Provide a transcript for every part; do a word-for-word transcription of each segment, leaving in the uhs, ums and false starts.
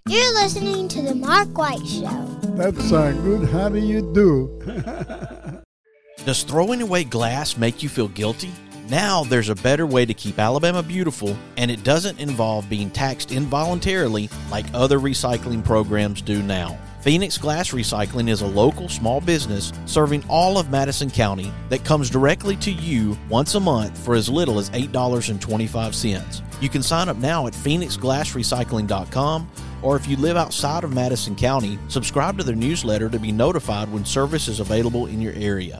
You're listening to The Mark White Show. That's uh, good. How do you do? Does throwing away glass make you feel guilty? Now there's a better way to keep Alabama beautiful, and it doesn't involve being taxed involuntarily like other recycling programs do now. Phoenix Glass Recycling is a local small business serving all of Madison County that comes directly to you once a month for as little as eight dollars and twenty-five cents. You can sign up now at phoenix glass recycling dot com, or if you live outside of Madison County, subscribe to their newsletter to be notified when service is available in your area.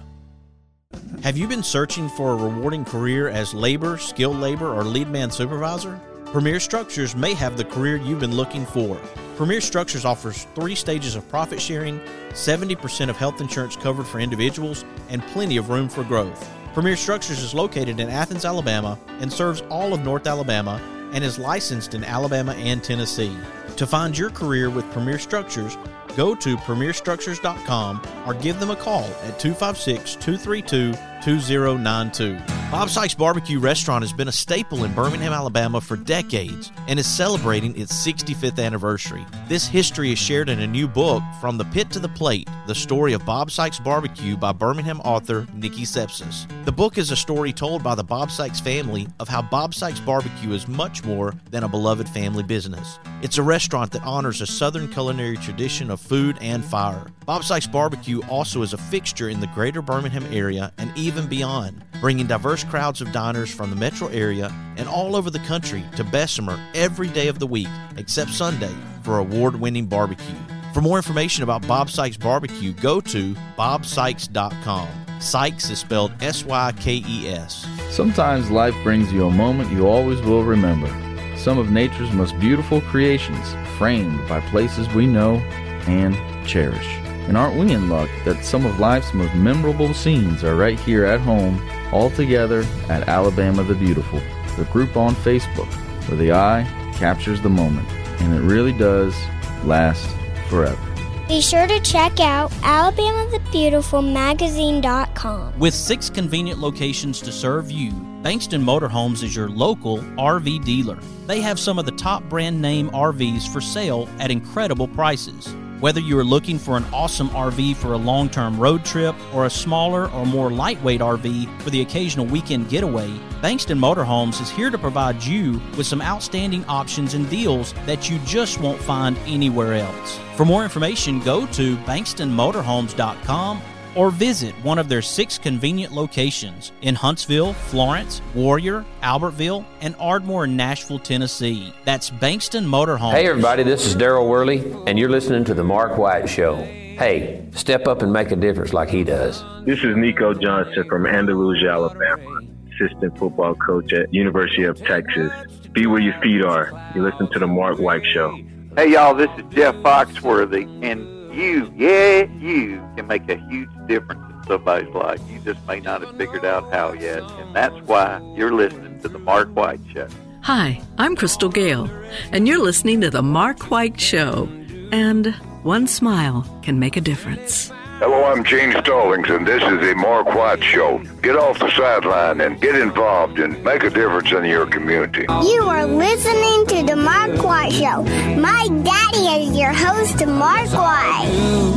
Have you been searching for a rewarding career as labor, skilled labor, or lead man supervisor? Premier Structures may have the career you've been looking for. Premier Structures offers three stages of profit sharing, seventy percent of health insurance covered for individuals, and plenty of room for growth. Premier Structures is located in Athens, Alabama, and serves all of North Alabama, and is licensed in Alabama and Tennessee. To find your career with Premier Structures, go to premier structures dot com or give them a call at two five six, two three two, two zero nine two. Bob Sykes Barbecue Restaurant has been a staple in Birmingham, Alabama for decades and is celebrating its sixty-fifth anniversary. This history is shared in a new book, From the Pit to the Plate, The Story of Bob Sykes Barbecue by Birmingham author Nikki Sepsis. The book is a story told by the Bob Sykes family of how Bob Sykes Barbecue is much more than a beloved family business. It's a restaurant that honors a Southern culinary tradition of food and fire. Bob Sykes Barbecue also is a fixture in the greater Birmingham area and even beyond, bringing diverse crowds of diners from the metro area and all over the country to Bessemer every day of the week except Sunday for award-winning barbecue. For more information about Bob Sykes Barbecue, go to bob sykes dot com. Sykes is spelled S Y K E S. Sometimes life brings you a moment you always will remember. Some of nature's most beautiful creations, framed by places we know and cherish. And aren't we in luck that some of life's most memorable scenes are right here at home, all together at Alabama the Beautiful, the group on Facebook, where the eye captures the moment, and it really does last forever. Be sure to check out alabama the beautiful magazine dot com. With six convenient locations to serve you, Bankston Motorhomes is your local R V dealer. They have some of the top brand name R Vs for sale at incredible prices. Whether you are looking for an awesome R V for a long-term road trip or a smaller or more lightweight R V for the occasional weekend getaway, Bankston Motorhomes is here to provide you with some outstanding options and deals that you just won't find anywhere else. For more information, go to bankston motorhomes dot com or visit one of their six convenient locations in Huntsville, Florence, Warrior, Albertville, and Ardmore in Nashville, Tennessee. That's Bankston Motorhomes. Hey everybody, this is Darryl Worley, and you're listening to The Mark White Show. Hey, step up and make a difference like he does. This is Nico Johnson from Andalusia, Alabama, assistant football coach at University of Texas. Be where your feet are. You listen to The Mark White Show. Hey y'all, this is Jeff Foxworthy, and you, yeah, you can make a huge difference in somebody's life. You just may not have figured out how yet, and that's why you're listening to The Mark White Show. Hi, I'm Crystal Gale, and you're listening to The Mark White Show. And one smile can make a difference. Hello, I'm Gene Stallings, and this is The Mark White Show. Get off the sideline and get involved and make a difference in your community. You are listening to The Mark White Show. My daddy is your host, Mark White.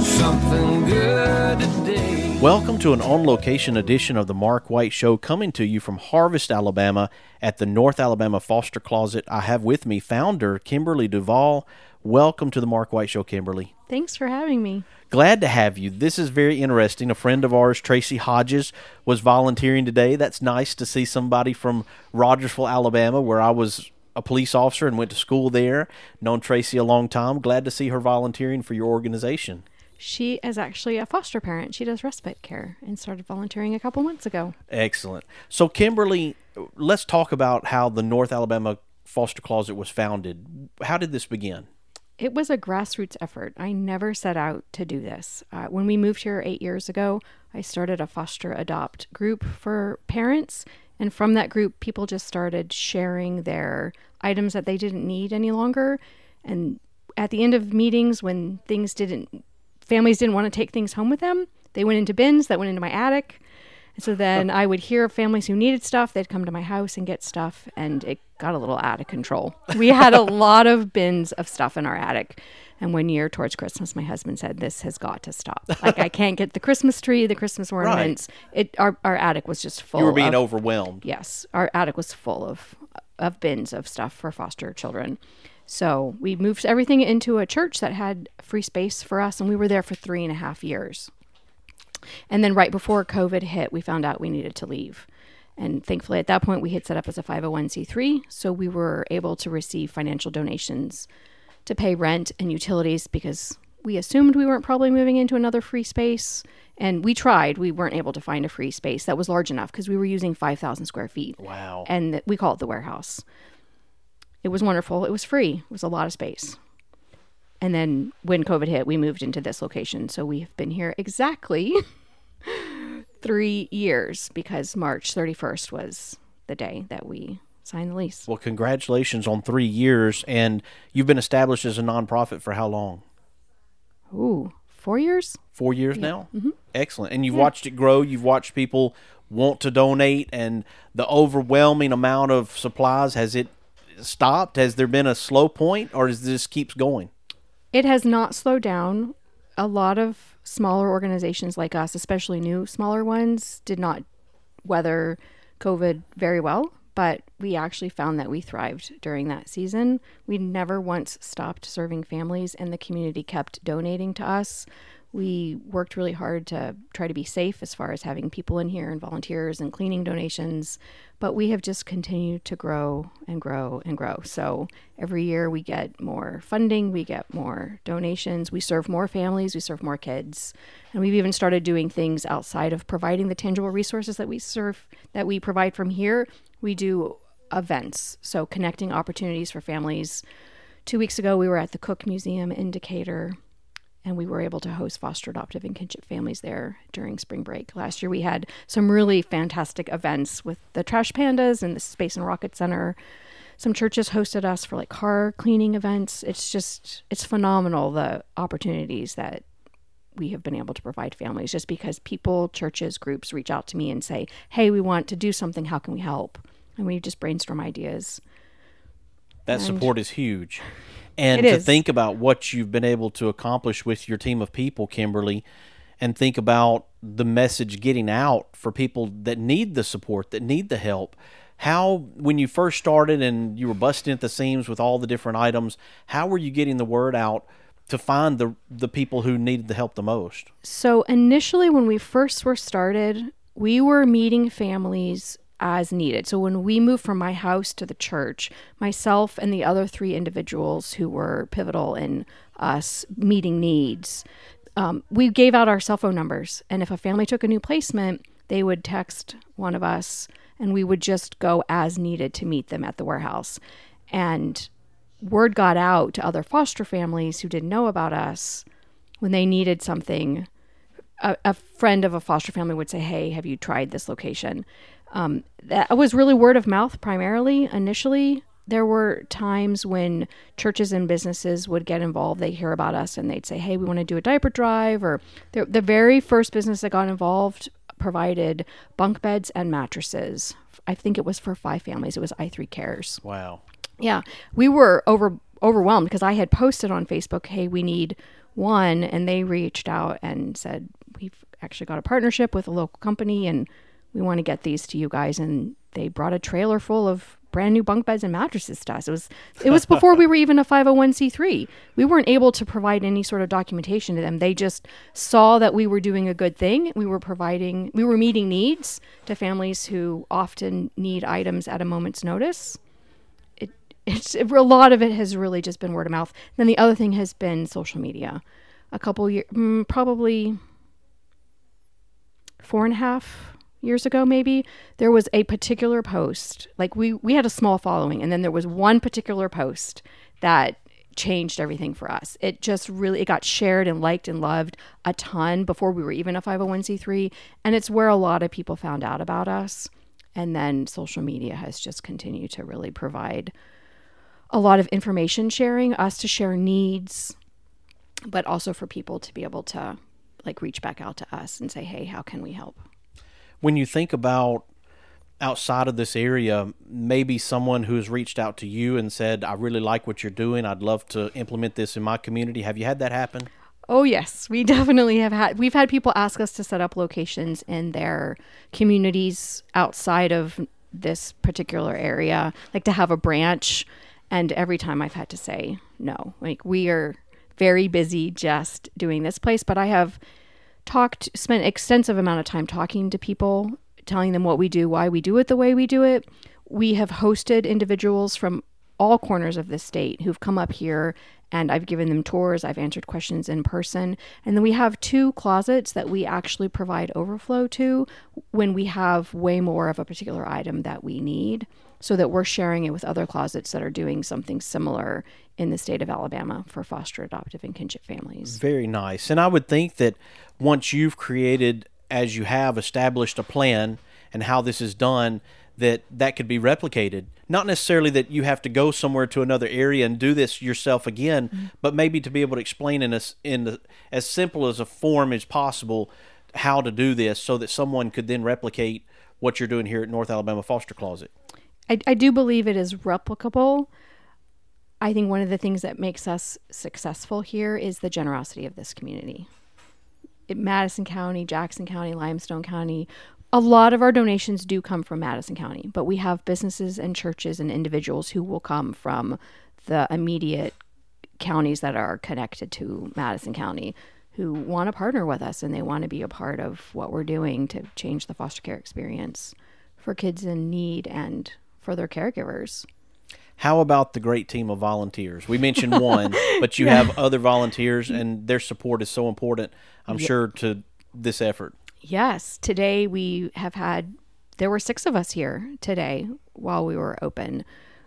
Welcome to an on-location edition of The Mark White Show, coming to you from Harvest, Alabama, at the North Alabama Foster Closet. I have with me founder Kimberly Duvall. Welcome to The Mark White Show, Kimberly. Thanks for having me. Glad to have you. This is very interesting. A friend of ours, Tracy Hodges, was volunteering today. That's nice to see somebody from Rogersville, Alabama, where I was a police officer and went to school there. Known Tracy a long time. Glad to see her volunteering for your organization. She is actually a foster parent. She does respite care and started volunteering a couple months ago. Excellent. So, Kimberly, let's talk about how the North Alabama Foster Closet was founded. How did this begin? It was a grassroots effort. I never set out to do this. Uh, when we moved here eight years ago, I started a foster adopt group for parents. And from that group, people just started sharing their items that they didn't need any longer. And at the end of meetings, when things didn't, families didn't want to take things home with them, they went into bins that went into my attic. So then I would hear of families who needed stuff. They'd come to my house and get stuff, and it got a little out of control. We had a lot of bins of stuff in our attic. And one year towards Christmas, my husband said, this has got to stop. Like, I can't get the Christmas tree, the Christmas ornaments. Right. It our, our attic was just full. You were being of, overwhelmed. Yes. Our attic was full of, of bins of stuff for foster children. So we moved everything into a church that had free space for us, and we were there for three and a half years. And then right before COVID hit, we found out we needed to leave. And thankfully, at that point, we had set up as a five oh one c three, so we were able to receive financial donations to pay rent and utilities because we assumed we weren't probably moving into another free space. And we tried. We weren't able to find a free space that was large enough because we were using five thousand square feet. Wow. And th- we call it the warehouse. It was wonderful. It was free. It was a lot of space. And then when COVID hit, we moved into this location. So we have been here exactly three years because March thirty-first was the day that we signed the lease. Well, congratulations on three years. And you've been established as a nonprofit for how long? Ooh, four years? Four years yeah. now? Mm-hmm. Excellent. And you've yeah. watched it grow. You've watched people want to donate. And the overwhelming amount of supplies, has it stopped? Has there been a slow point, or does this keeps going? It has not slowed down. A lot of smaller organizations like us, especially new smaller ones, did not weather COVID very well, but we actually found that we thrived during that season. We never once stopped serving families, and the community kept donating to us. We worked really hard to try to be safe as far as having people in here and volunteers and cleaning donations, but we have just continued to grow and grow and grow. So every year we get more funding, we get more donations, we serve more families, we serve more kids, and we've even started doing things outside of providing the tangible resources that we serve, that we provide from here. We do events, so connecting opportunities for families. Two weeks ago, we were at the Cook Museum in Decatur, and we were able to host foster, adoptive, and kinship families there during spring break. Last year, we had some really fantastic events with the Trash Pandas and the Space and Rocket Center. Some churches hosted us for like car cleaning events. It's just, it's phenomenal, the opportunities that we have been able to provide families, just because people, churches, groups reach out to me and say, hey, we want to do something. How can we help? And we just brainstorm ideas. That and support is huge. And it to is. think about what you've been able to accomplish with your team of people, Kimberly, and think about the message getting out for people that need the support, that need the help. How, when you first started and you were busting at the seams with all the different items, how were you getting the word out to find the the people who needed the help the most? So initially, when we first were started, we were meeting families as needed. So when we moved from my house to the church, myself and the other three individuals who were pivotal in us meeting needs, um, we gave out our cell phone numbers. And if a family took a new placement, they would text one of us, and we would just go as needed to meet them at the warehouse. And word got out to other foster families who didn't know about us. When they needed something, a, a friend of a foster family would say, hey, have you tried this location? Um, that was really word of mouth primarily. Initially, there were times when churches and businesses would get involved. They hear about us and they'd say, hey, we want to do a diaper drive. Or the, the very first business that got involved provided bunk beds and mattresses. I think it was for five families. It was I three Cares. Wow. Yeah. We were over overwhelmed because I had posted on Facebook, hey, we need one. And they reached out and said, we've actually got a partnership with a local company and we want to get these to you guys. And they brought a trailer full of brand new bunk beds and mattresses to us. It was it was before we were even a five oh one c three. We weren't able to provide any sort of documentation to them. They just saw that we were doing a good thing. We were providing, we were meeting needs to families who often need items at a moment's notice. It it's it, a lot of it has really just been word of mouth. Then the other thing has been social media. A couple years, mm, probably four and a half years ago, maybe, there was a particular post. Like we, we had a small following, and then there was one particular post that changed everything for us. It just really, it got shared and liked and loved a ton before we were even a five oh one c three. And it's where a lot of people found out about us. And then social media has just continued to really provide a lot of information sharing, us to share needs, but also for people to be able to like reach back out to us and say, hey, how can we help? When you think about outside of this area, maybe someone who's reached out to you and said, I really like what you're doing, I'd love to implement this in my community. Have you had that happen? Oh, yes, we definitely have had. We've had people ask us to set up locations in their communities outside of this particular area, like to have a branch. And every time I've had to say no. Like, we are very busy just doing this place, but I have talked, spent extensive amount of time talking to people, telling them what we do, why we do it the way we do it. We have hosted individuals from all corners of the state who've come up here, and I've given them tours. I've answered questions in person. And then we have two closets that we actually provide overflow to when we have way more of a particular item that we need, so that we're sharing it with other closets that are doing something similar in the state of Alabama for foster, adoptive, and kinship families. Very nice. And I would think that once you've created, as you have established a plan and how this is done, that that could be replicated. Not necessarily that you have to go somewhere to another area and do this yourself again, mm-hmm. but maybe to be able to explain in, a, in the, as simple as a form as possible how to do this, so that someone could then replicate what you're doing here at North Alabama Foster Closet. I, I do believe it is replicable. I think one of the things that makes us successful here is the generosity of this community. In Madison County, Jackson County, Limestone County, a lot of our donations do come from Madison County, but we have businesses and churches and individuals who will come from the immediate counties that are connected to Madison County, who want to partner with us, and they want to be a part of what we're doing to change the foster care experience for kids in need and for their caregivers. How about the great team of volunteers? We mentioned one, but you yeah. have other volunteers, and their support is so important, I'm yeah. sure, to this effort. Yes. Today we have had, there were six of us here today while we were open.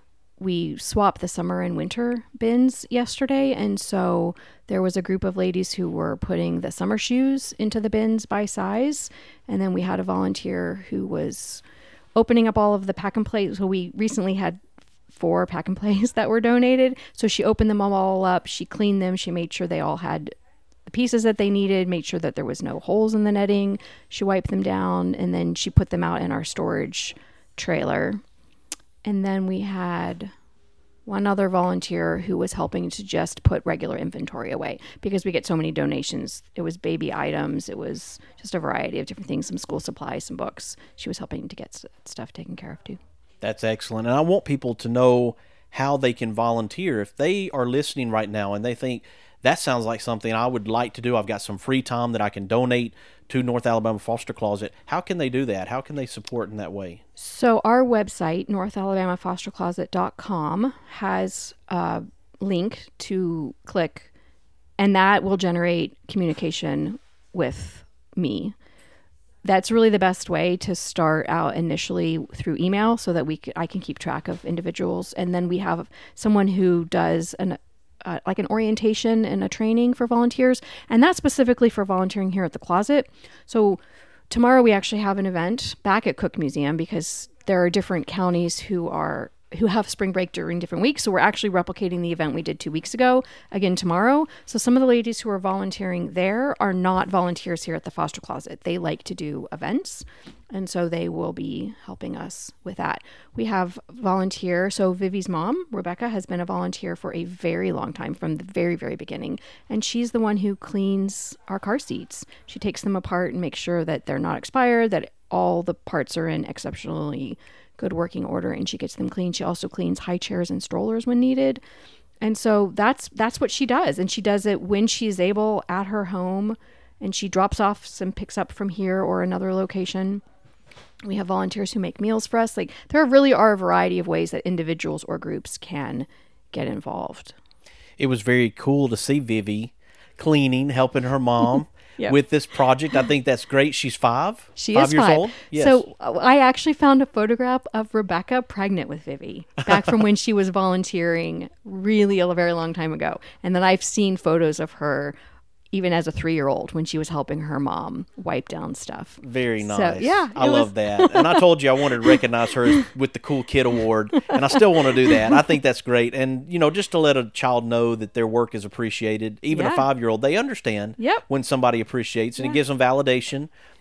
We swapped the summer and winter bins yesterday, and so there was a group of ladies who were putting the summer shoes into the bins by size, and then we had a volunteer who was opening up all of the pack and play. So we recently had four pack and plays that were donated. So she opened them all up, she cleaned them, she made sure they all had the pieces that they needed, made sure that there was no holes in the netting, she wiped them down, and then she put them out in our storage trailer. And then we had one other volunteer who was helping to just put regular inventory away, because we get so many donations. It was baby items, it was just a variety of different things, some school supplies, some books. She was helping to get stuff taken care of too. That's excellent. And I want people to know how they can volunteer. If they are listening right now and they think, that sounds like something I would like to do, I've got some free time that I can donate to North Alabama Foster Closet, how can they do that? How can they support in that way? So our website, north alabama foster closet dot com, has a link to click, and that will generate communication with me. That's really the best way to start out initially, through email, so that we c- I can keep track of individuals. And then we have someone who does an uh, like an orientation and a training for volunteers, and that's specifically for volunteering here at the closet. So tomorrow we actually have an event back at Cook Museum, because there are different counties who are who have spring break during different weeks. So we're actually replicating the event we did two weeks ago again tomorrow. So some of the ladies who are volunteering there are not volunteers here at the Foster Closet. They like to do events, and so they will be helping us with that. We have volunteer. So Vivi's mom, Rebecca, has been a volunteer for a very long time, from the very, very beginning. And she's the one who cleans our car seats. She takes them apart and makes sure that they're not expired, that all the parts are in exceptionally good working order, and she gets them clean. She also cleans high chairs and strollers when needed. And so that's that's what she does. And she does it when she's able at her home, and she drops off some picks up from here or another location. We have volunteers who make meals for us. Like, there really are a variety of ways that individuals or groups can get involved. It was very cool to see Vivi cleaning, helping her mom. Yep. With this project. I think that's great. She's five. She five is years five. old. Yes. So I actually found a photograph of Rebecca pregnant with Vivi back from when she was volunteering really a very long time ago. And then I've seen photos of her even as a three-year-old when she was helping her mom wipe down stuff. Very nice. So, yeah. I love was... that. And I told you I wanted to recognize her with the Cool Kid Award, and I still want to do that. I think that's great. And, you know, just to let a child know that their work is appreciated, even yeah. a five-year-old, they understand yep. when somebody appreciates, and yeah. it gives them validation.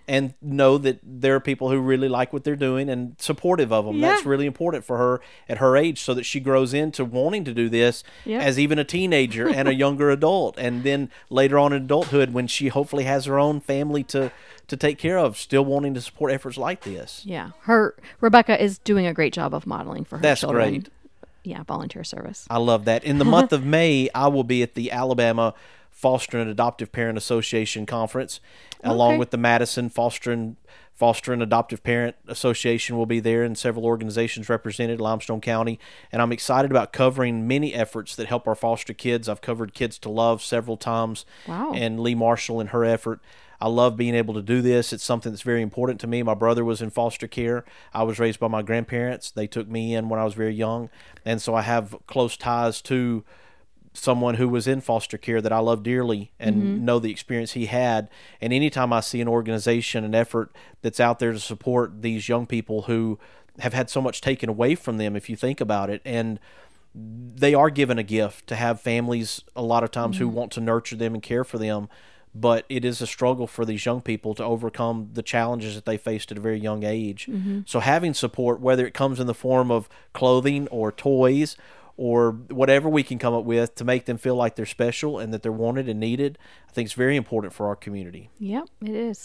and know that there are people who really like what they're doing and supportive of them. Yeah. That's really important for her at her age, so that she grows into wanting to do this Yep. as even a teenager and a younger adult. And then later on in adulthood, when she hopefully has her own family to, to take care of, still wanting to support efforts like this. Yeah. Her Rebecca is doing a great job of modeling for her That's children. great. Yeah, volunteer service. I love that. In the month of May, I will be at the Alabama Foster and Adoptive Parent Association Conference, along Okay. with the Madison Foster and, Foster and Adoptive Parent Association will be there, and several organizations represented in Limestone County. And I'm excited about covering many efforts that help our foster kids. I've covered Kids to Love several times, Wow. and Lee Marshall and her effort. I love being able to do this. It's something that's very important to me. My brother was in foster care. I was raised by my grandparents. They took me in when I was very young. And so I have close ties to someone who was in foster care that I love dearly and Mhm. know the experience he had. And anytime I see an organization, an effort that's out there to support these young people who have had so much taken away from them, if you think about it, and they are given a gift to have families a lot of times who Mhm. want to nurture them and care for them. But it is a struggle for these young people to overcome the challenges that they faced at a very young age. Mhm. So having support, whether it comes in the form of clothing or toys or whatever we can come up with to make them feel like they're special and that they're wanted and needed, I think it's very important for our community. Yep, it is.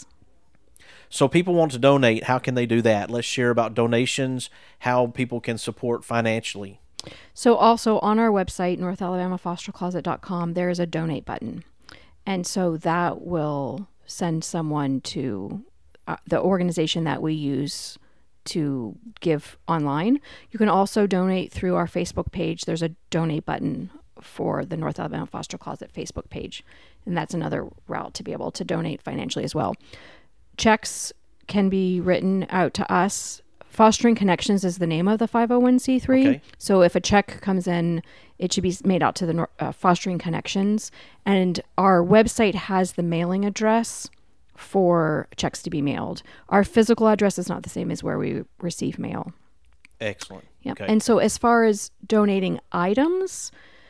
So people want to donate. How can they do that? Let's share about donations, how people can support financially. So also on our website, north alabama foster closet dot com, there is a donate button. And so that will send someone to uh, the organization that we use to give online. You can also donate through our Facebook page. There's a donate button for the North Alabama Foster Closet Facebook page. And that's another route to be able to donate financially as well. Checks can be written out to us. Fostering Connections is the name of the five oh one c three. Okay. So if a check comes in, it should be made out to the Nor- uh, Fostering Connections. And our website has the mailing address for checks to be mailed. Our physical address is not the same as where we receive mail. Excellent. Yep. Okay. And so as far as donating items,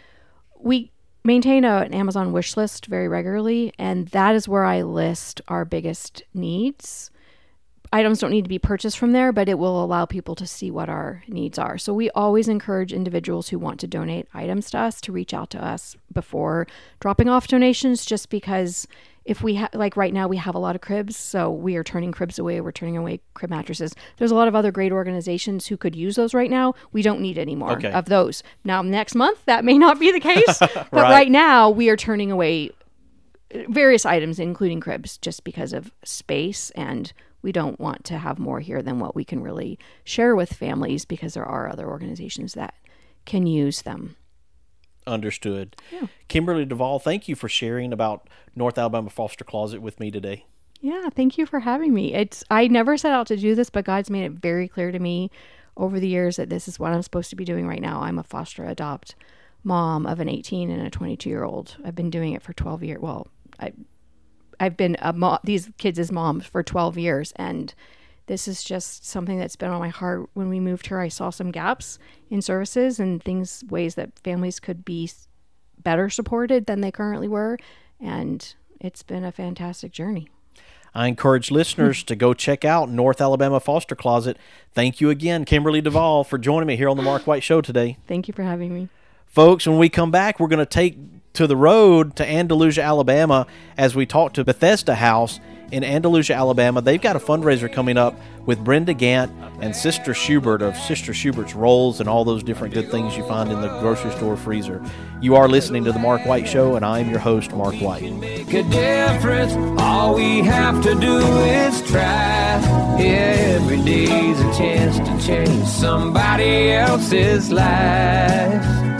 we maintain a, an Amazon wish list very regularly, and that is where I list our biggest needs. Items don't need to be purchased from there, but it will allow people to see what our needs are. So we always encourage individuals who want to donate items to us to reach out to us before dropping off donations, just because if we have, like right now, we have a lot of cribs, so we are turning cribs away. We're turning away crib mattresses. There's a lot of other great organizations who could use those right now. We don't need any more Okay. of those. Now, next month, that may not be the case, but Right. right now, we are turning away various items, including cribs, just because of space, and we don't want to have more here than what we can really share with families, because there are other organizations that can use them. Understood. Yeah. Kimberly Duvall, thank you for sharing about North Alabama Foster Closet with me today. Yeah, thank you for having me. It's I never set out to do this, but God's made it very clear to me over the years that this is what I'm supposed to be doing right now. I'm a foster adopt mom of an eighteen and a twenty-two year old. I've been doing it for twelve years. Well, I I've been a mo- these kids' moms for twelve years, and this is just something that's been on my heart. When we moved here, I saw some gaps in services and things, ways that families could be better supported than they currently were, and it's been a fantastic journey. I encourage listeners to go check out North Alabama Foster Closet. Thank you again, Kimberly Duvall, for joining me here on the Mark White Show today. Thank you for having me. Folks, when we come back, we're going to take to the road to Andalusia, Alabama, as we talk to Bethesda House in Andalusia, Alabama. They've got a fundraiser coming up with Brenda Gant and Sister Schubert of Sister Schubert's Rolls and all those different good things you find in the grocery store freezer. You are listening to The Mark White Show, and I'm your host, Mark White. Make a difference. All we have to do is try. Yeah, every day's a chance to change somebody else's life.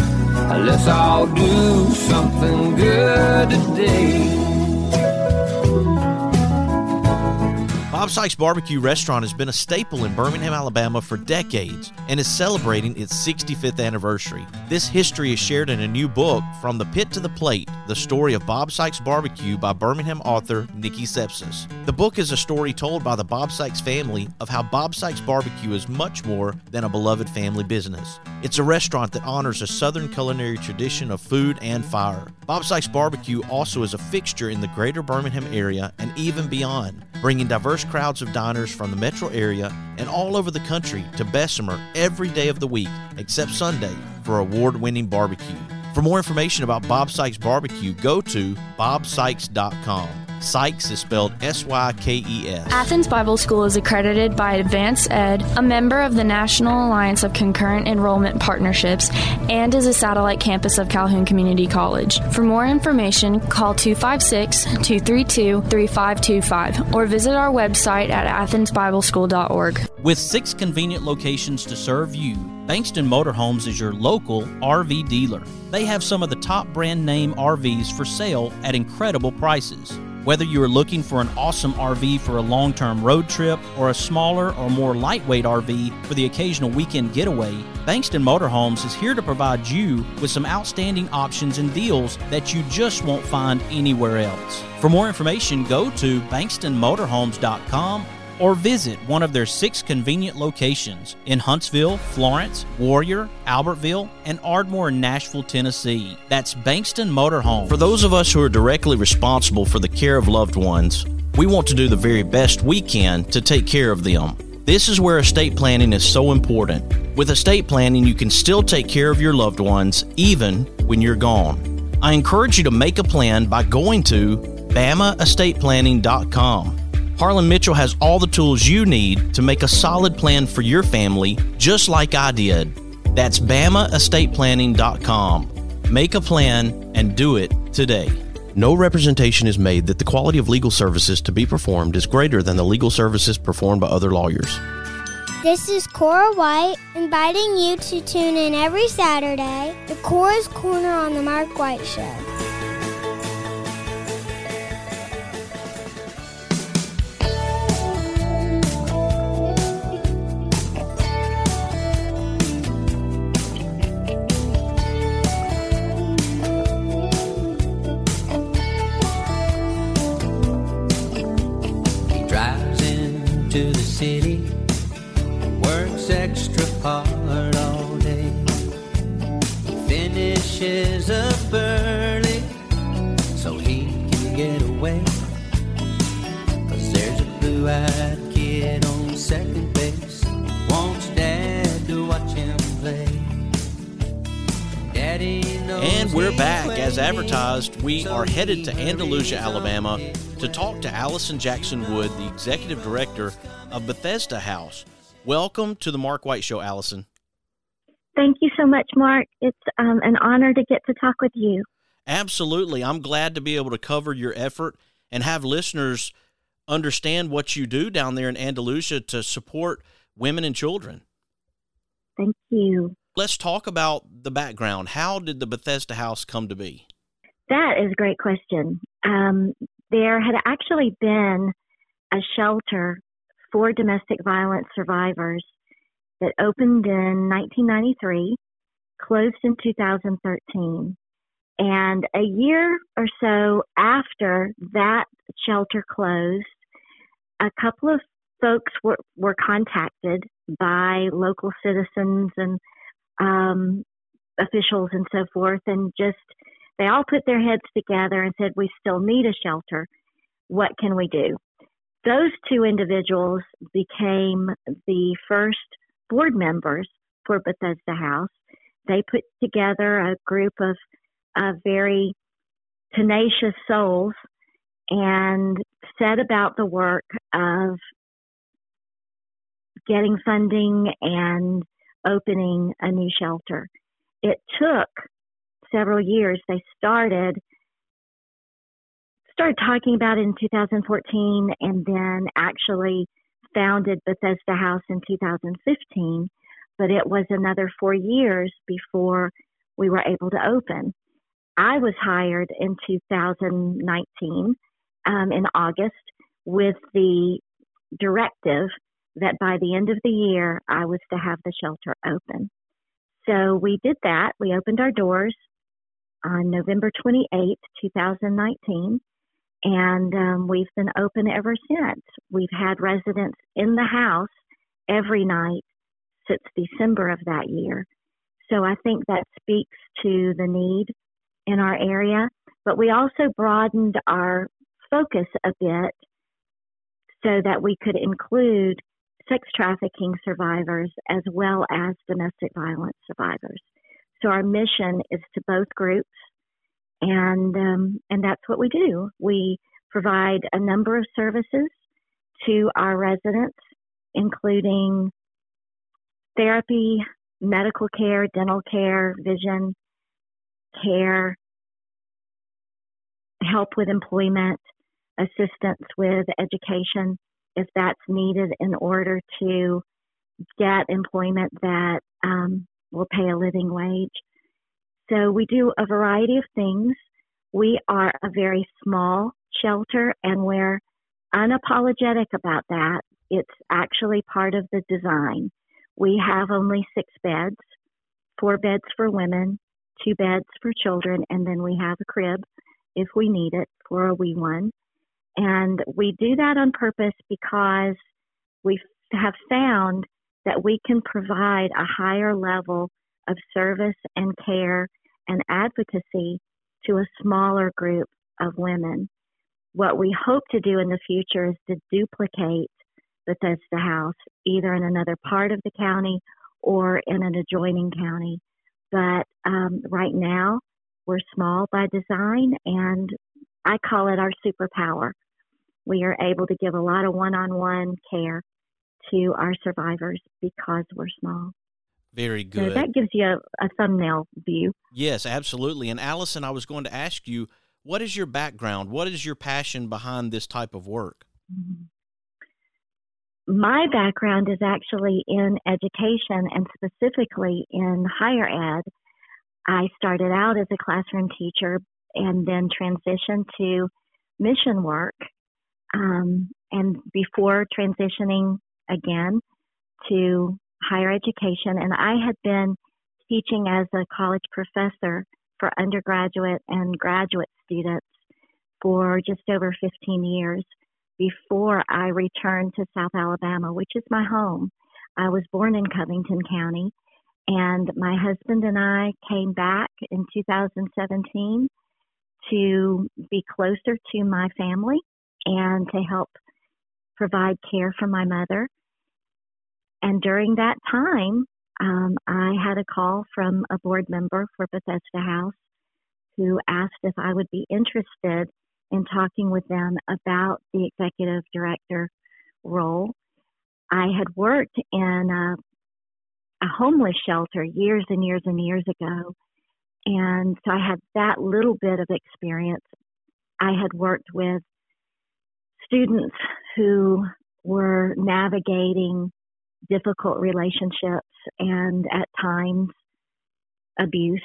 Let's all do something good today. Bob Sykes Barbecue Restaurant has been a staple in Birmingham, Alabama for decades and is celebrating its sixty-fifth anniversary. This history is shared in a new book, From the Pit to the Plate, The Story of Bob Sykes Barbecue by Birmingham author Nikki Sepsis. The book is a story told by the Bob Sykes family of how Bob Sykes Barbecue is much more than a beloved family business. It's a restaurant that honors a Southern culinary tradition of food and fire. Bob Sykes Barbecue also is a fixture in the greater Birmingham area and even beyond, bringing diverse crowds of diners from the metro area and all over the country to Bessemer every day of the week, except Sunday, for award-winning barbecue. For more information about Bob Sykes Barbecue, go to bob sykes dot com. Sykes is spelled S Y K E S. Athens Bible School is accredited by Advance Ed, a member of the National Alliance of Concurrent Enrollment Partnerships, and is a satellite campus of Calhoun Community College. For more information, call two five six, two three two, three five two five or visit our website at athens bible school dot org. With six convenient locations to serve you, Bankston Motorhomes is your local R V dealer. They have some of the top brand name R Vs for sale at incredible prices. Whether you are looking for an awesome R V for a long-term road trip or a smaller or more lightweight R V for the occasional weekend getaway, Bankston Motorhomes is here to provide you with some outstanding options and deals that you just won't find anywhere else. For more information, go to bankston motorhomes dot com or visit one of their six convenient locations in Huntsville, Florence, Warrior, Albertville, and Ardmore in Nashville, Tennessee. That's Bankston Motorhome. For those of us who are directly responsible for the care of loved ones, we want to do the very best we can to take care of them. This is where estate planning is so important. With estate planning, you can still take care of your loved ones even when you're gone. I encourage you to make a plan by going to bama estate planning dot com. Harlan Mitchell has all the tools you need to make a solid plan for your family, just like I did. That's bama estate planning dot com. Make a plan and do it today. No representation is made that the quality of legal services to be performed is greater than the legal services performed by other lawyers. This is Cora White, inviting you to tune in every Saturday to Cora's Corner on the Mark White Show. To the city, works extra hard all day, finishes up early so he can get away, 'cause there's a blue-eyed kid on second base, wants dad to watch him play. Daddy knows. And we're back. As advertised, we are headed to Andalusia, Alabama, to talk to Allison Jackson Wood, the executive director of Bethesda House. Welcome to the Mark White Show, Allison. Thank you so much, Mark. It's um, an honor to get to talk with you. Absolutely. I'm glad to be able to cover your effort and have listeners understand what you do down there in Andalusia to support women and children. Thank you. Let's talk about the background. How did the Bethesda House come to be? That is a great question. Um, there had actually been a shelter for domestic violence survivors that opened in nineteen ninety-three, closed in two thousand thirteen. And a year or so after that shelter closed, a couple of folks were, were contacted by local citizens and um, officials and so forth, and just they all put their heads together and said, we still need a shelter. What can we do? Those two individuals became the first board members for Bethesda House. They put together a group of uh, very tenacious souls and set about the work of getting funding and opening a new shelter. It took several years. They started started talking about it in two thousand fourteen and then actually founded Bethesda House in two thousand fifteen, but it was another four years before we were able to open. I was hired in two thousand nineteen, um, in August, with the directive that by the end of the year, I was to have the shelter open. So we did that. We opened our doors on November twenty-eighth, two thousand nineteen, and um, we've been open ever since. We've had residents in the house every night since December of that year. So I think that speaks to the need in our area. But we also broadened our focus a bit so that we could include sex trafficking survivors as well as domestic violence survivors. So our mission is to both groups, and um, and that's what we do. We provide a number of services to our residents, including therapy, medical care, dental care, vision care, help with employment, assistance with education if that's needed in order to get employment that um, will pay a living wage. So we do a variety of things. We are a very small shelter, and we're unapologetic about that. It's actually part of the design. We have only six beds, four beds for women, two beds for children, and then we have a crib if we need it for a wee one. And we do that on purpose because we have found that we can provide a higher level of service and care and advocacy to a smaller group of women. What we hope to do in the future is to duplicate Bethesda House, either in another part of the county or in an adjoining county. But um, right now, we're small by design, and I call it our superpower. We are able to give a lot of one-on-one care to our survivors because we're small. Very good. So that gives you a, a thumbnail view. Yes, absolutely. And Allison, I was going to ask you, what is your background? What is your passion behind this type of work? My background is actually in education, and specifically in higher ed. I started out as a classroom teacher and then transitioned to mission work. Um, and before transitioning again to higher education, and I had been teaching as a college professor for undergraduate and graduate students for just over fifteen years before I returned to South Alabama, which is my home. I was born in Covington County, and my husband and I came back in two thousand seventeen to be closer to my family and to help provide care for my mother. And during that time, um, I had a call from a board member for Bethesda House who asked if I would be interested in talking with them about the executive director role. I had worked in a, a homeless shelter years and years and years ago, and so I had that little bit of experience. I had worked with students who were navigating difficult relationships and at times abuse.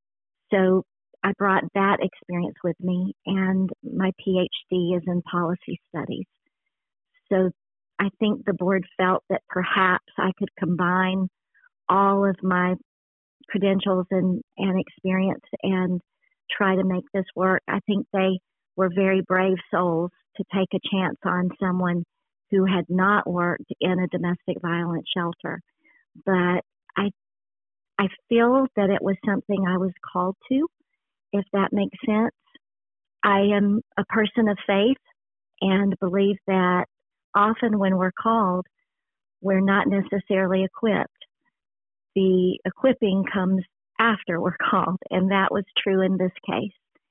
So I brought that experience with me, and my P H D is in policy studies. So I think the board felt that perhaps I could combine all of my credentials and, and experience and try to make this work. I think they were very brave souls to take a chance on someone who had not worked in a domestic violence shelter. But I, I feel that it was something I was called to, if that makes sense. I am a person of faith and believe that often when we're called, we're not necessarily equipped. The equipping comes after we're called, and that was true in this case.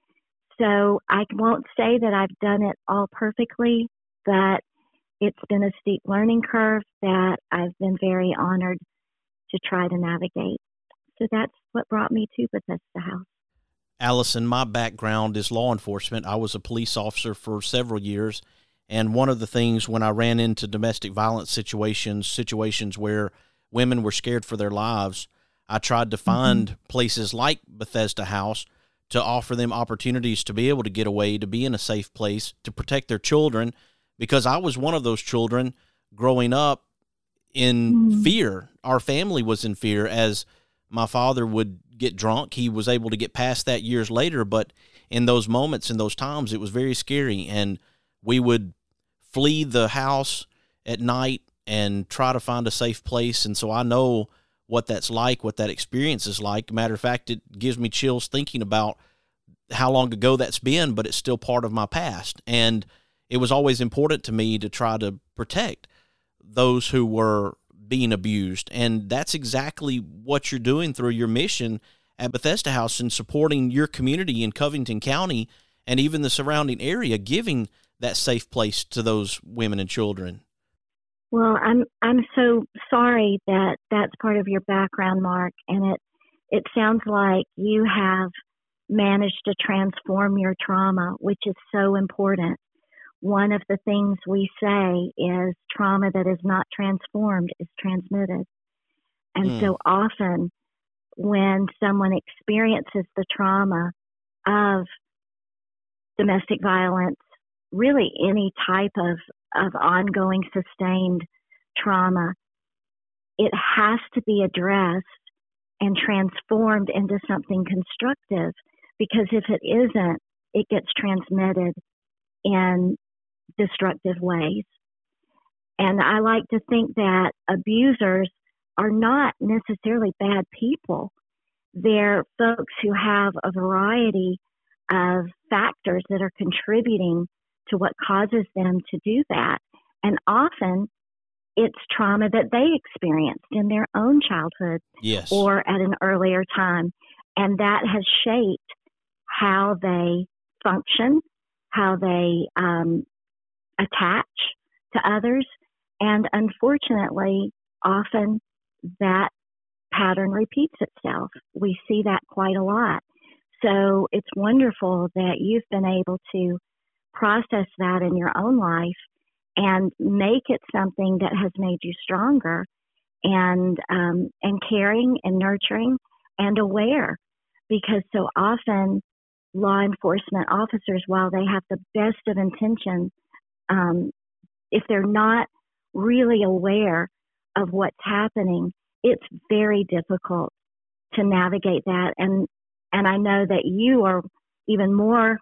So I won't say that I've done it all perfectly, but it's been a steep learning curve that I've been very honored to try to navigate. So that's what brought me to Bethesda House. Allison, my background is law enforcement. I was a police officer for several years, and one of the things when I ran into domestic violence situations, situations where women were scared for their lives, I tried to find mm-hmm. places like Bethesda House to offer them opportunities to be able to get away, to be in a safe place, to protect their children, because I was one of those children growing up in mm-hmm. fear. Our family was in fear as my father would get drunk. He was able to get past that years later, but in those moments, in those times, it was very scary, and we would flee the house at night and try to find a safe place. And so I know what that's like, what that experience is like. Matter of fact, it gives me chills thinking about how long ago that's been, but it's still part of my past. And it was always important to me to try to protect those who were being abused. And that's exactly what you're doing through your mission at Bethesda House and supporting your community in Covington County and even the surrounding area, giving that safe place to those women and children. Well, I'm I'm so sorry that that's part of your background, Mark, and it it sounds like you have managed to transform your trauma, which is so important. One of the things we say is trauma that is not transformed is transmitted. And mm. so often when someone experiences the trauma of domestic violence, really any type of, of ongoing sustained trauma, it has to be addressed and transformed into something constructive, because if it isn't, it gets transmitted in destructive ways. And I like to think that abusers are not necessarily bad people. They're folks who have a variety of factors that are contributing to what causes them to do that. And often it's trauma that they experienced in their own childhood yes. or at an earlier time. And that has shaped how they function, how they um, attach to others. And unfortunately, often that pattern repeats itself. We see that quite a lot. So it's wonderful that you've been able to process that in your own life and make it something that has made you stronger and um, and caring and nurturing and aware. Because so often law enforcement officers, while they have the best of intentions, um, if they're not really aware of what's happening, it's very difficult to navigate that. And and I know that you are even more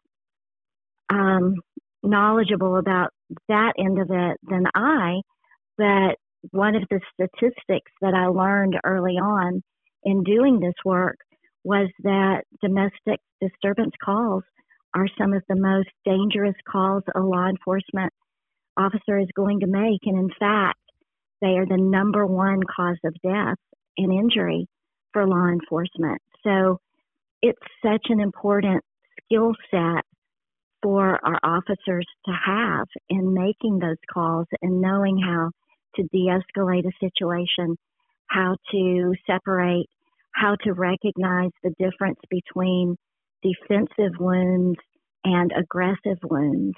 um, knowledgeable about that end of it than I. But one of the statistics that I learned early on in doing this work was that domestic disturbance calls are some of the most dangerous calls a law enforcement officer is going to make. And in fact, they are the number one cause of death and injury for law enforcement. So it's such an important skill set for our officers to have in making those calls and knowing how to de-escalate a situation, how to separate, how to recognize the difference between defensive wounds and aggressive wounds.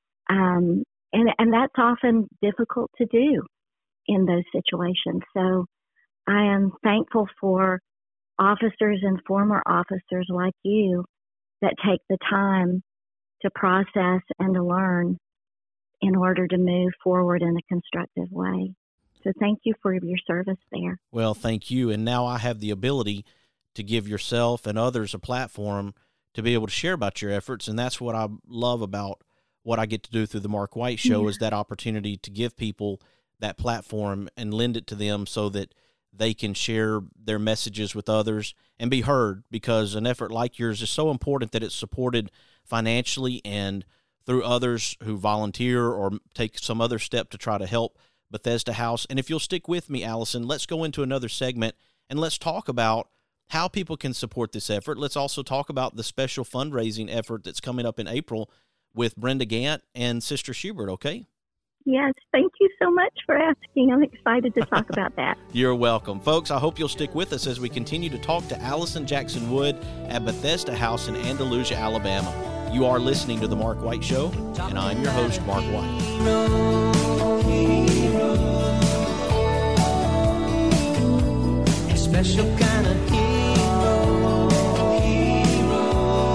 Um, and, and that's often difficult to do in those situations. So I am thankful for officers and former officers like you that take the time to process and to learn in order to move forward in a constructive way. So thank you for your service there. Well, thank you. And now I have the ability to give yourself and others a platform to be able to share about your efforts. And that's what I love about what I get to do through the Mark White Show, yeah. is that opportunity to give people that platform and lend it to them so that they can share their messages with others and be heard, because an effort like yours is so important that it's supported financially and through others who volunteer or take some other step to try to help Bethesda House. And if you'll stick with me, Allison, let's go into another segment and let's talk about how people can support this effort. Let's also talk about the special fundraising effort that's coming up in April with Brenda Gant and Sister Schubert, okay? Yes, thank you so much for asking. I'm excited to talk about that. You're welcome. Folks, I hope you'll stick with us as we continue to talk to Allison Jackson Wood at Bethesda House in Andalusia, Alabama. You are listening to The Mark White Show, and I'm your host, Mark White. A special kind of hero, hero.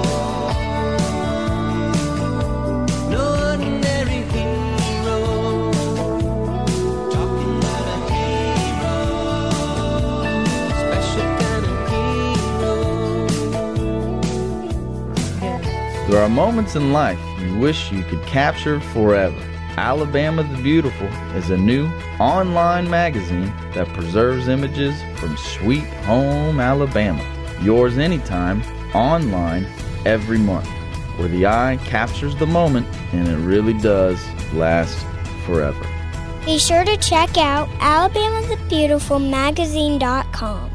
No ordinary hero, talking about a hero, special kind of hero. There are moments in life you wish you could capture forever. Alabama the Beautiful is a new online magazine that preserves images from sweet home Alabama. Yours anytime, online, every month, where the eye captures the moment and it really does last forever. Be sure to check out alabama the beautiful magazine dot com.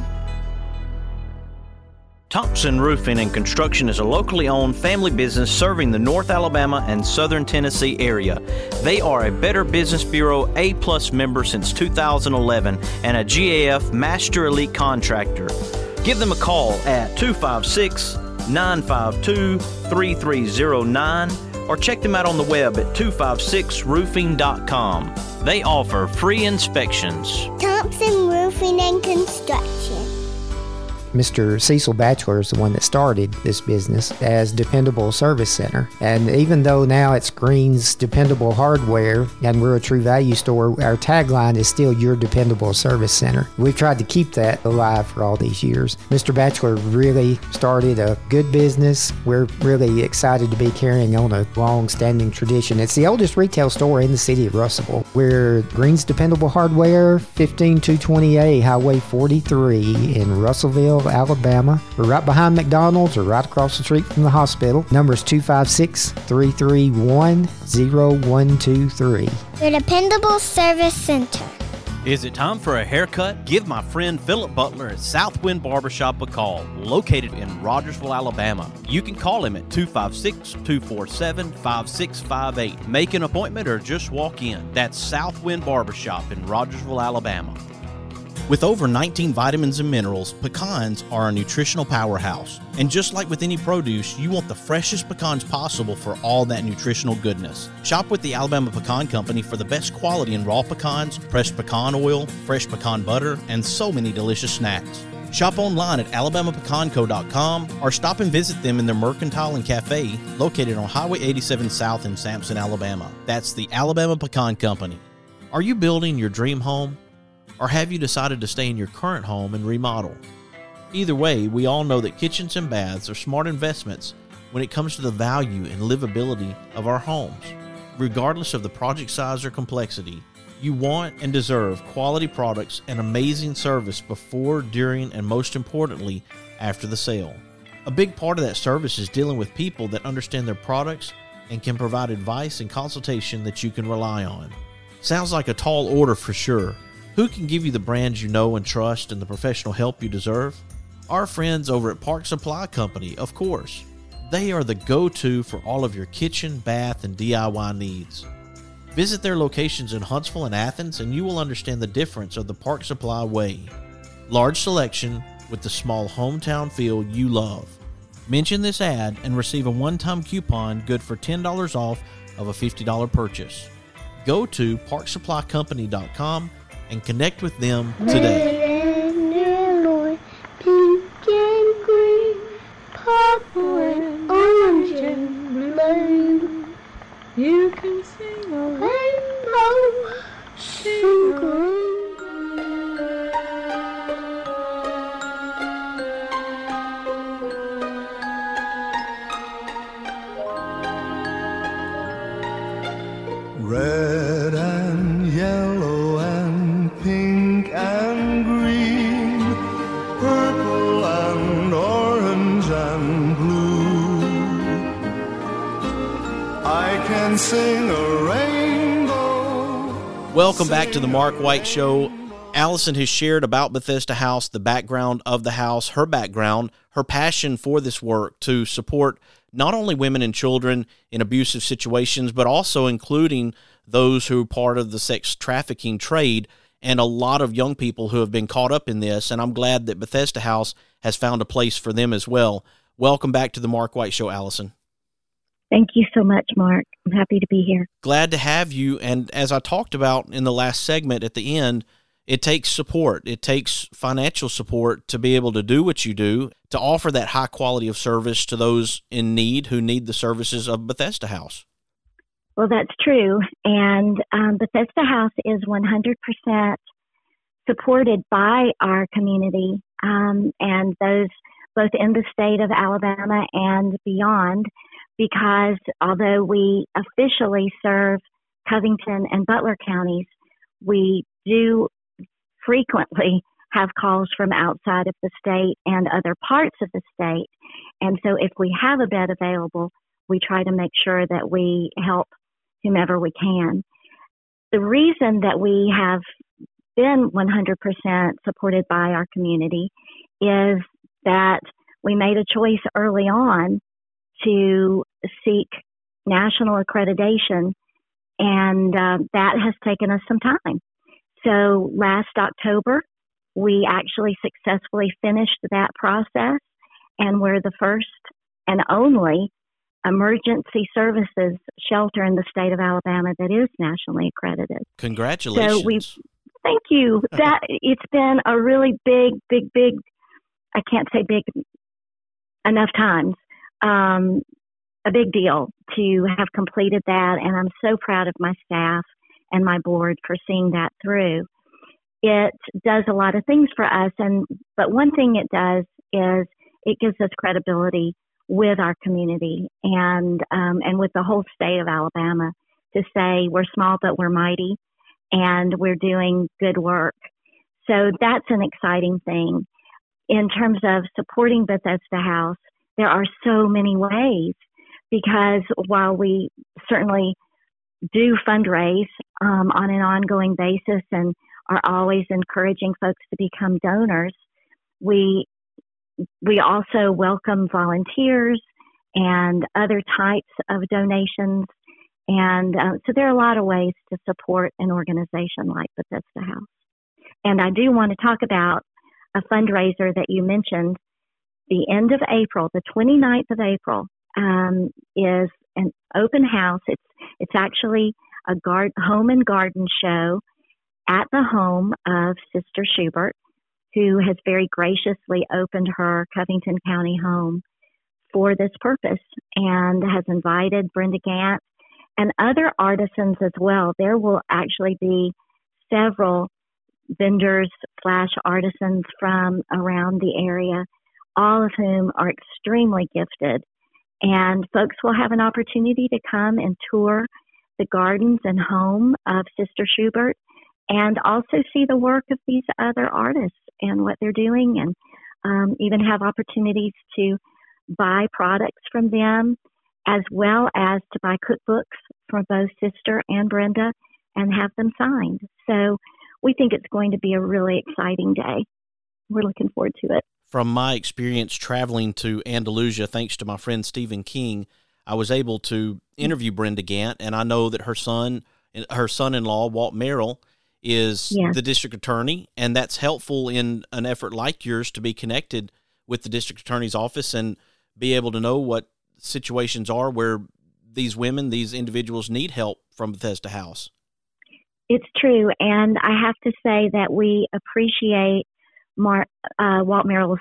Thompson Roofing and Construction is a locally owned family business serving the North Alabama and Southern Tennessee area. They are a Better Business Bureau A-plus member since two thousand eleven and a G A F Master Elite Contractor. Give them a call at two five six, nine five two, three three zero nine or check them out on the web at two five six roofing dot com. They offer free inspections. Thompson Roofing and Construction. Mister Cecil Batchelor is the one that started this business as Dependable Service Center. And even though now it's Green's Dependable Hardware and we're a True Value store, our tagline is still Your Dependable Service Center. We've tried to keep that alive for all these years. Mister Batchelor really started a good business. We're really excited to be carrying on a long-standing tradition. It's the oldest retail store in the city of Russellville. We're Green's Dependable Hardware, fifteen two twenty A Highway forty-three in Russellville, Alabama. We're right behind McDonald's or right across the street from the hospital. Number is two five six, three three one, zero one two three. Your Dependable Service Center. Is it time for a haircut? Give my friend Philip Butler at Southwind Barbershop a call, located in Rogersville, Alabama. You can call him at two five six, two four seven, five six five eight. Make an appointment or just walk in. That's Southwind Barbershop in Rogersville, Alabama. With over nineteen vitamins and minerals, pecans are a nutritional powerhouse. And just like with any produce, you want the freshest pecans possible for all that nutritional goodness. Shop with the Alabama Pecan Company for the best quality in raw pecans, pressed pecan oil, fresh pecan butter, and so many delicious snacks. Shop online at alabama pecan co dot com or stop and visit them in their Mercantile and Cafe located on Highway eighty-seven South in Sampson, Alabama. That's the Alabama Pecan Company. Are you building your dream home? Or have you decided to stay in your current home and remodel? Either way, we all know that kitchens and baths are smart investments when it comes to the value and livability of our homes. Regardless of the project size or complexity, you want and deserve quality products and amazing service before, during, and most importantly, after the sale. A big part of that service is dealing with people that understand their products and can provide advice and consultation that you can rely on. Sounds like a tall order for sure. Who can give you the brands you know and trust and the professional help you deserve? Our friends over at Park Supply Company, of course. They are the go-to for all of your kitchen, bath, and D I Y needs. Visit their locations in Huntsville and Athens and you will understand the difference of the Park Supply way. Large selection with the small hometown feel you love. Mention this ad and receive a one-time coupon good for ten dollars off of a fifty dollars purchase. Go to park supply company dot com and connect with them today. Red and yellow, pink and green, purple and orange and blue. You can sing a rainbow, sing a rainbow. Red and yellow and pink and green, purple and orange and blue. I can sing a rainbow. Welcome back to the Mark White Show. Allison has shared about Bethesda House, the background of the house, her background, her passion for this work to support not only women and children in abusive situations, but also including those who are part of the sex trafficking trade and a lot of young people who have been caught up in this. And I'm glad that Bethesda House has found a place for them as well. Welcome back to the Mark White Show, Allison. Thank you so much, Mark. I'm happy to be here. Glad to have you. And as I talked about in the last segment at the end, it takes support. It takes financial support to be able to do what you do, to offer that high quality of service to those in need who need the services of Bethesda House. Well, that's true. And um, Bethesda House is one hundred percent supported by our community um, and those both in the state of Alabama and beyond, because although we officially serve Covington and Butler counties, we do frequently have calls from outside of the state and other parts of the state. And so if we have a bed available, we try to make sure that we help whomever we can. The reason that we have been one hundred percent supported by our community is that we made a choice early on to seek national accreditation, and uh, that has taken us some time. So last October, we actually successfully finished that process, and we're the first and only emergency services shelter in the state of Alabama that is nationally accredited. Congratulations. So we, thank you. That it's been a really big, big, big, I can't say big enough times, um, a big deal to have completed that. And I'm so proud of my staff and my board for seeing that through. It does a lot of things for us. And, but one thing it does is it gives us credibility with our community and, um, and with the whole state of Alabama to say we're small, but we're mighty and we're doing good work. So that's an exciting thing. In terms of supporting Bethesda House, there are so many ways, because while we certainly do fundraise um, on an ongoing basis and are always encouraging folks to become donors, we we also welcome volunteers and other types of donations. And uh, so there are a lot of ways to support an organization like Bethesda House. And I do want to talk about a fundraiser that you mentioned. The end of April, the twenty-ninth of April, um, is an open house. It's it's actually a guard, home and garden show at the home of Sister Schubert, who has very graciously opened her Covington County home for this purpose and has invited Brenda Gant and other artisans as well. There will actually be several vendors slash artisans from around the area, all of whom are extremely gifted. And folks will have an opportunity to come and tour the gardens and home of Sister Schubert and also see the work of these other artists and what they're doing, and um, even have opportunities to buy products from them, as well as to buy cookbooks from both Sister and Brenda and have them signed. So we think it's going to be a really exciting day. We're looking forward to it. From my experience traveling to Andalusia, thanks to my friend Stephen King, I was able to interview Brenda Gant, and I know that her son, her son-in-law, Walt Merrill, is yes. the district attorney, and that's helpful in an effort like yours to be connected with the district attorney's office and be able to know what situations are where these women, these individuals need help from Bethesda House. It's true, and I have to say that we appreciate Mar- uh, Walt Merrill's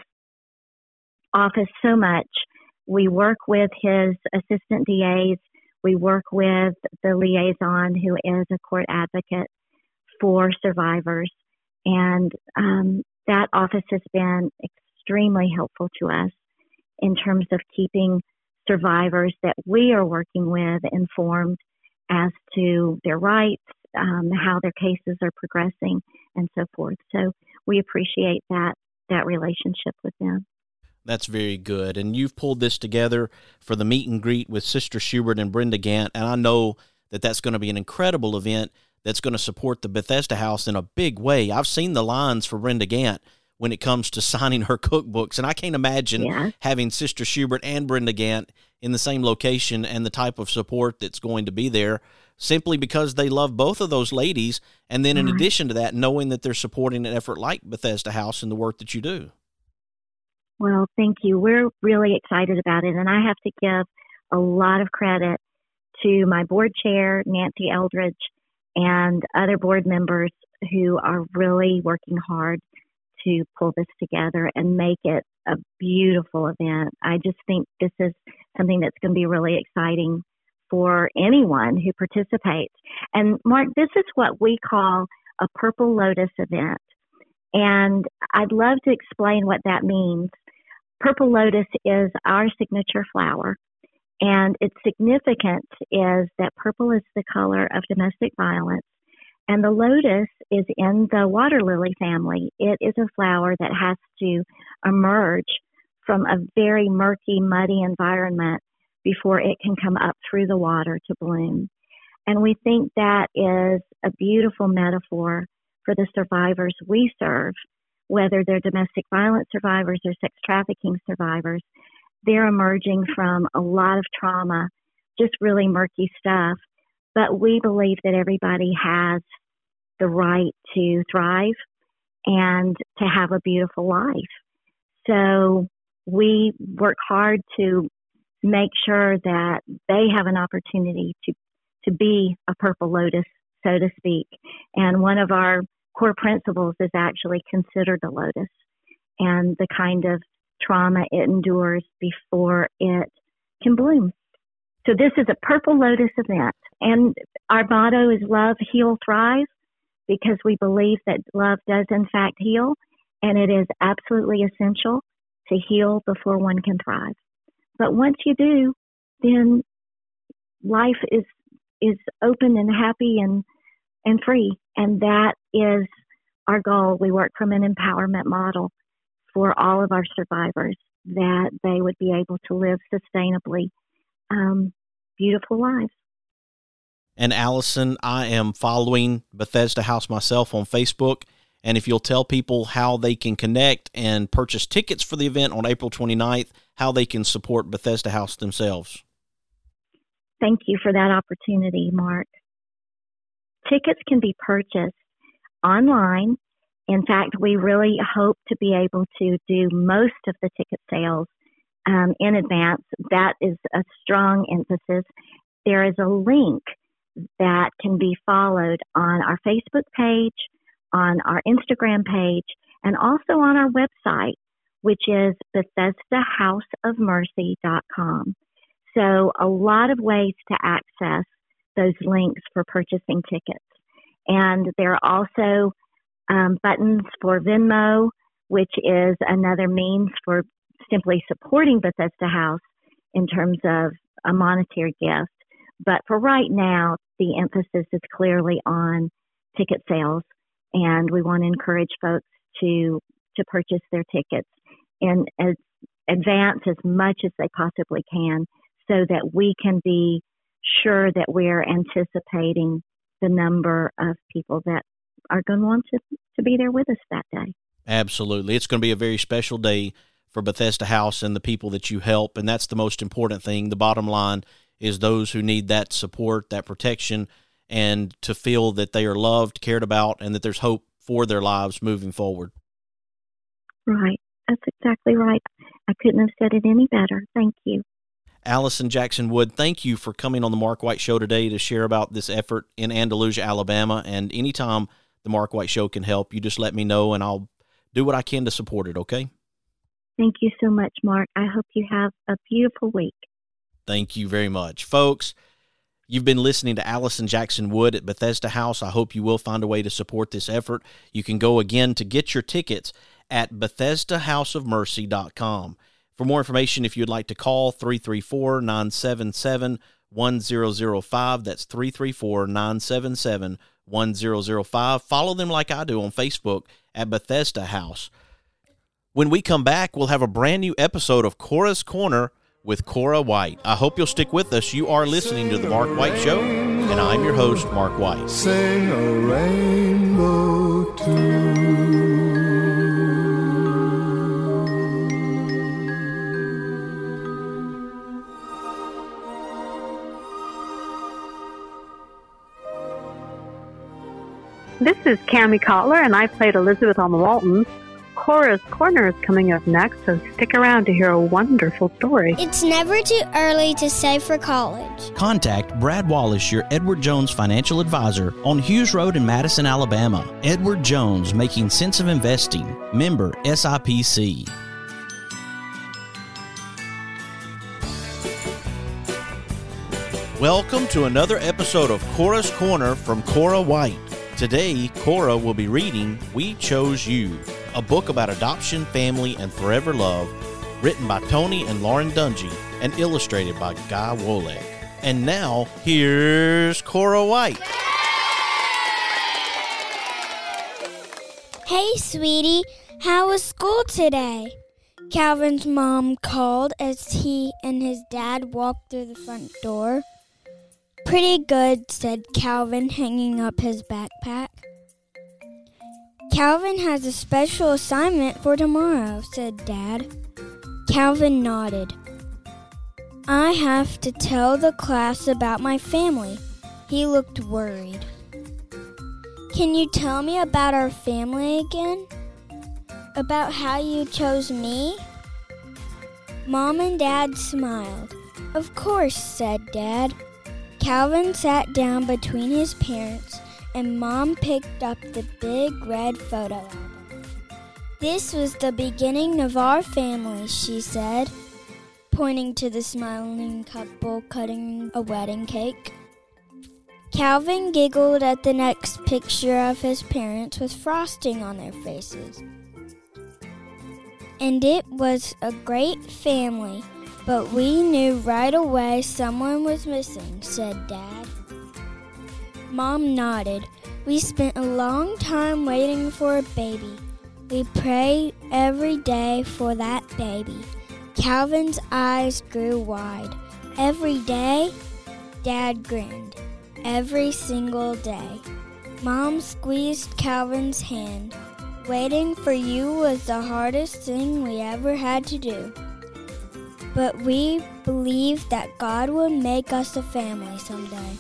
office so much. We work with his assistant D As. We work with the liaison, who is a court advocate for survivors, and um, that office has been extremely helpful to us in terms of keeping survivors that we are working with informed as to their rights, um, how their cases are progressing, and so forth. So we appreciate that that relationship with them. That's very good. And you've pulled this together for the meet and greet with Sister Schubert and Brenda Gant, and I know that that's going to be an incredible event that's going to support the Bethesda House in a big way. I've seen the lines for Brenda Gant when it comes to signing her cookbooks, and I can't imagine yeah. having Sister Schubert and Brenda Gant in the same location and the type of support that's going to be there, simply because they love both of those ladies, and then in right. addition to that, knowing that they're supporting an effort like Bethesda House and the work that you do. Well, thank you. We're really excited about it, and I have to give a lot of credit to my board chair, Nancy Eldridge, and other board members who are really working hard to pull this together and make it a beautiful event. I just think this is something that's going to be really exciting for anyone who participates. And Mark, this is what we call a Purple Lotus event. And I'd love to explain what that means. Purple Lotus is our signature flower. And its significance is that purple is the color of domestic violence, and the lotus is in the water lily family. It is a flower that has to emerge from a very murky, muddy environment before it can come up through the water to bloom. And we think that is a beautiful metaphor for the survivors we serve, whether they're domestic violence survivors or sex trafficking survivors. They're emerging from a lot of trauma, just really murky stuff. But we believe that everybody has the right to thrive and to have a beautiful life. So we work hard to make sure that they have an opportunity to, to be a purple lotus, so to speak. And one of our core principles is actually consider the lotus and the kind of trauma it endures before it can bloom. So this is a Purple Lotus event. And our motto is love, heal, thrive, because we believe that love does in fact heal, and it is absolutely essential to heal before one can thrive. But once you do, then life is is open and happy and, and free. And that is our goal. We work from an empowerment model for all of our survivors, that they would be able to live sustainably um, beautiful lives. And Allison, I am following Bethesda House myself on Facebook. And if you'll tell people how they can connect and purchase tickets for the event on April twenty-ninth, how they can support Bethesda House themselves. Thank you for that opportunity, Mark. Tickets can be purchased online. In fact, we really hope to be able to do most of the ticket sales um, in advance. That is a strong emphasis. There is a link that can be followed on our Facebook page, on our Instagram page, and also on our website, which is Bethesda House of Mercy dot com. So a lot of ways to access those links for purchasing tickets. And there are also um, buttons for Venmo, which is another means for simply supporting Bethesda House in terms of a monetary gift. But for right now, the emphasis is clearly on ticket sales, and we want to encourage folks to to purchase their tickets in as advance as much as they possibly can, so that we can be sure that we're anticipating the number of people that are going to want to, to be there with us that day. Absolutely. It's going to be a very special day for Bethesda House and the people that you help, and that's the most important thing. The bottom line is those who need that support, that protection, and to feel that they are loved, cared about, and that there's hope for their lives moving forward. Right. That's exactly right. I couldn't have said it any better. Thank you. Allison Jackson Wood, thank you for coming on the Mark White Show today to share about this effort in Andalusia, Alabama. And anytime the Mark White Show can help, you just let me know, and I'll do what I can to support it, okay? Thank you so much, Mark. I hope you have a beautiful week. Thank you very much. Folks, you've been listening to Allison Jackson Wood at Bethesda House. I hope you will find a way to support this effort. You can go again to get your tickets at Bethesda House of Mercy dot com. For more information, if you'd like to call, three three four, nine seven seven, one zero zero five. That's three three four, nine seven seven, one zero zero five. Follow them like I do on Facebook at Bethesda House. When we come back, we'll have a brand new episode of Cora's Corner with Cora White. I hope you'll stick with us. You are listening to The Mark White Show, and I'm your host, Mark White. Sing a rainbow tune. This is Cammie Cotler, and I played Elizabeth on the Waltons. Cora's Corner is coming up next, so stick around to hear a wonderful story. It's never too early to save for college. Contact Brad Wallace, your Edward Jones financial advisor, on Hughes Road in Madison, Alabama. Edward Jones, making sense of investing. Member S I P C. Welcome to another episode of Cora's Corner from Cora White. Today, Cora will be reading We Chose You, a book about adoption, family, and forever love, written by Tony and Lauren Dungy, and illustrated by Guy Woleg. And now, here's Cora White. Hey, sweetie, how was school today? Calvin's mom called as he and his dad walked through the front door. Pretty good, said Calvin, hanging up his backpack. Calvin has a special assignment for tomorrow, said Dad. Calvin nodded. I have to tell the class about my family. He looked worried. Can you tell me about our family again? About how you chose me? Mom and Dad smiled. Of course, said Dad. Calvin sat down between his parents, and Mom picked up the big red photo album. This was the beginning of our family, she said, pointing to the smiling couple cutting a wedding cake. Calvin giggled at the next picture of his parents with frosting on their faces. And it was a great family, but we knew right away someone was missing, said Dad. Mom nodded. We spent a long time waiting for a baby. We prayed every day for that baby. Calvin's eyes grew wide. Every day, Dad grinned. Every single day. Mom squeezed Calvin's hand. Waiting for you was the hardest thing we ever had to do. But we believed that God would make us a family someday.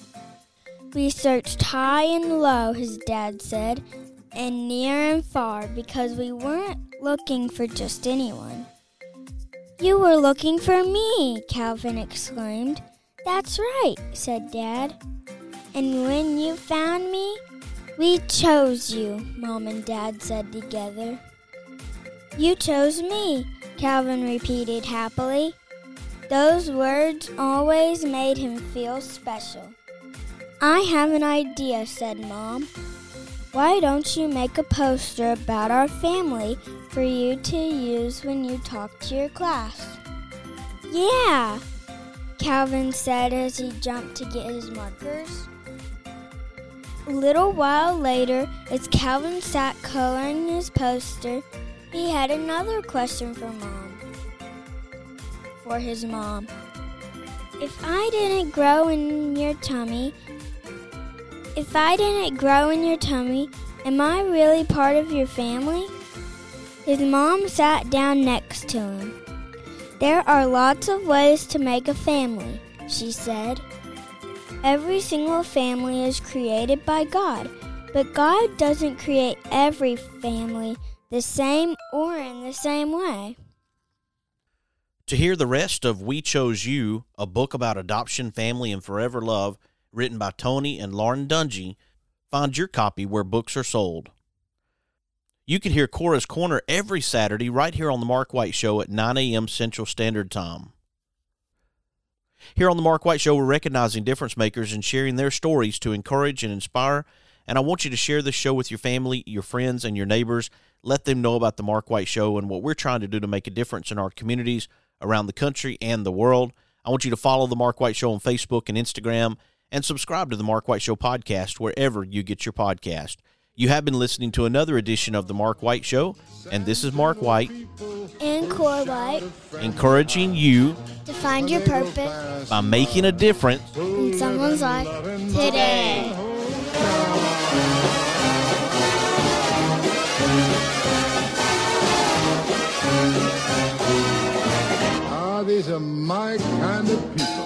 We searched high and low, his dad said, and near and far, because we weren't looking for just anyone. You were looking for me, Calvin exclaimed. That's right, said Dad. And when you found me, we chose you, Mom and Dad said together. You chose me, Calvin repeated happily. Those words always made him feel special. I have an idea, said Mom. Why don't you make a poster about our family for you to use when you talk to your class? Yeah, Calvin said as he jumped to get his markers. A little while later, as Calvin sat coloring his poster, he had another question for Mom. For his mom. If I didn't grow in your tummy, if I didn't grow in your tummy, am I really part of your family? His mom sat down next to him. There are lots of ways to make a family, she said. Every single family is created by God, but God doesn't create every family the same or in the same way. To hear the rest of We Chose You, a book about adoption, family, and forever love, written by Tony and Lauren Dungy, find your copy where books are sold. You can hear Cora's Corner every Saturday right here on The Mark White Show at nine a.m. Central Standard Time. Here on The Mark White Show, we're recognizing difference makers and sharing their stories to encourage and inspire, and I want you to share this show with your family, your friends, and your neighbors. Let them know about The Mark White Show and what we're trying to do to make a difference in our communities around the country and the world. I want you to follow The Mark White Show on Facebook and Instagram, and subscribe to The Mark White Show podcast wherever you get your podcast. You have been listening to another edition of The Mark White Show, and this is Mark White and Cora White, encouraging you to find your purpose by making a difference in someone's life today. Ah, these are my kind of people.